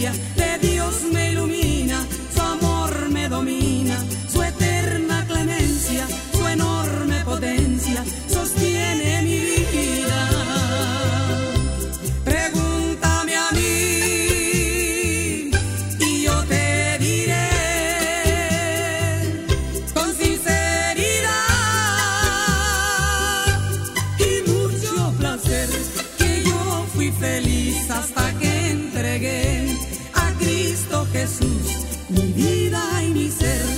presencia de Dios me ilumina, su amor me domina, su eterna clemencia, su enorme potencia sostiene mi vida. Pregúntame a mí y yo te diré con sinceridad y mucho placer que yo fui feliz hasta que entregué a Cristo Jesús mi vida y mi ser.